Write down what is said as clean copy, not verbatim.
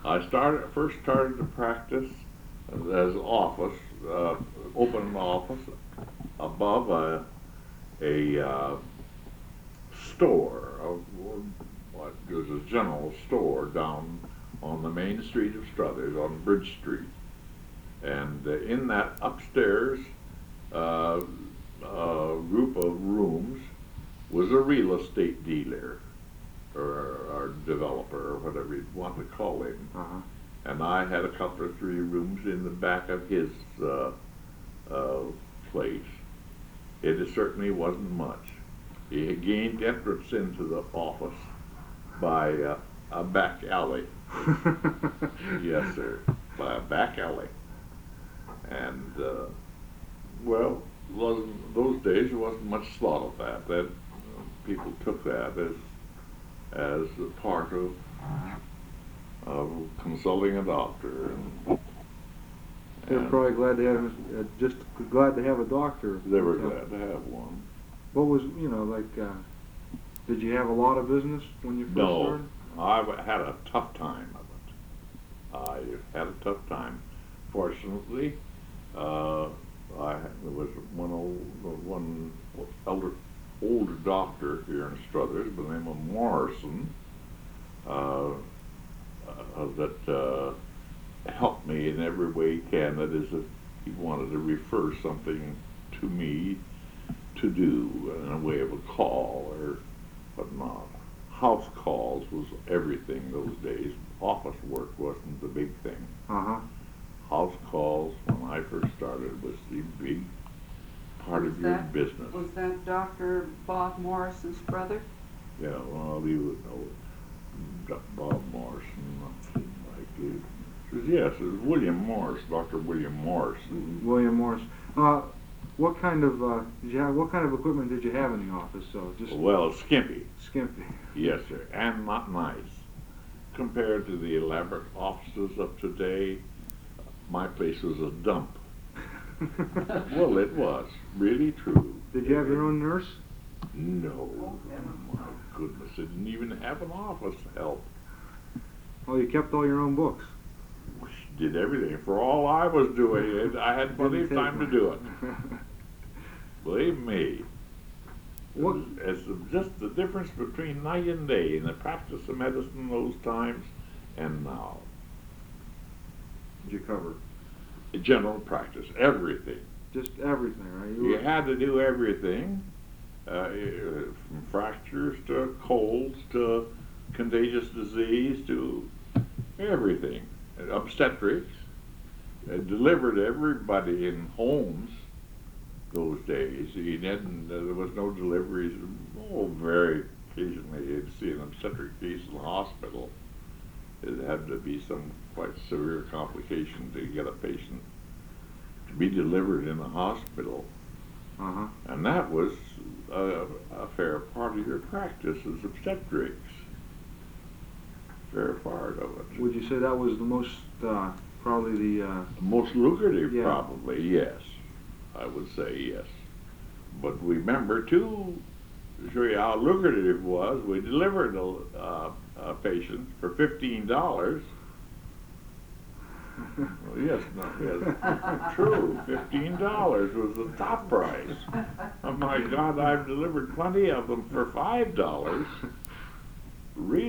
First started to practice as office, open an office above a store, what was a general store down on the main street of Struthers on Bridge Street. And in that upstairs group of rooms was a real estate dealer or developer or whatever you want to call him. Uh-huh. And I had a couple or three rooms in the back of his place. It certainly wasn't much. He had gained entrance into the office by a back alley. Yes, sir, by a back alley. And well, those days there wasn't much thought of that. That people took that as a part of consulting a doctor. They're probably glad to have just glad to have a doctor. They were glad to have one. What was, like, did you have a lot of business when you first started? No, I had a tough time of it. I had a tough time. Fortunately, there was one older doctor here in Struthers by the name of Morrison that helped me in every way he can. That is, if he wanted to refer something to me to do in a way of a call or whatnot. House calls was everything those days. Office work wasn't the big thing. Uh-huh. House calls, when I first started, was the big part of your business. Was that Dr. Bob Morrison's brother? Yeah, well, you would know Bob Morrison. Yes, it was William Morris, Dr. William Morrison. William Morris. What kind of what kind of equipment did you have in the office? So just well, skimpy. skimpy. Yes, sir, and not nice. Compared to the elaborate offices of today, my place was a dump. Well, it was really true. Did you have your own nurse? No, my goodness, it didn't even have an office help. Oh, you kept all your own books. She did everything. For all I was doing, I had plenty of time to do it. Believe me. What? It's just the difference between night and day in the practice of medicine in those times and now. Did you cover? General practice, everything. Just everything, right? You had to do everything, from fractures to colds to contagious disease to everything. Obstetrics. Delivered everybody in homes those days. There was no deliveries. Oh, very occasionally you'd see an obstetric case in the hospital. It had to be some quite severe complication to get a patient to be delivered in the hospital. Uh-huh. And that was a fair part of your practice as obstetrics. Fair part of it. Would you say that was the most, probably the... Most lucrative, Yeah. probably, yes. I would say yes. But remember, too, to show you how lucrative it was, we delivered a patient for $15. Well, yes, true. $15 was the top price. Oh my God, I've delivered plenty of them for $5. Really?